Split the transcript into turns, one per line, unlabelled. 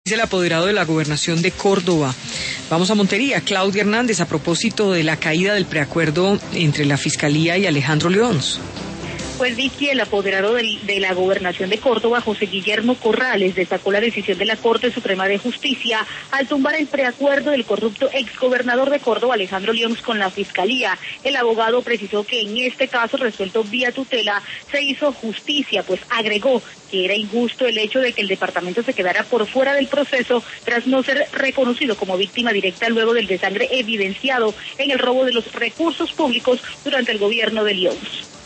Dice el apoderado de la Gobernación de Córdoba. Vamos a Montería. Claudia Hernández, a propósito de la caída del preacuerdo entre la Fiscalía y Alejandro Leons.
Pues Vicky, el apoderado de la Gobernación de Córdoba, José Guillermo Corrales, destacó la decisión de la Corte Suprema de Justicia al tumbar el preacuerdo del corrupto exgobernador de Córdoba, Alejandro Leons, con la Fiscalía. El abogado precisó que en este caso, resuelto vía tutela, se hizo justicia, pues agregó que era injusto el hecho de que el departamento se quedara por fuera del proceso tras no ser reconocido como víctima directa luego del desangre evidenciado en el robo de los recursos públicos durante el gobierno de Leons.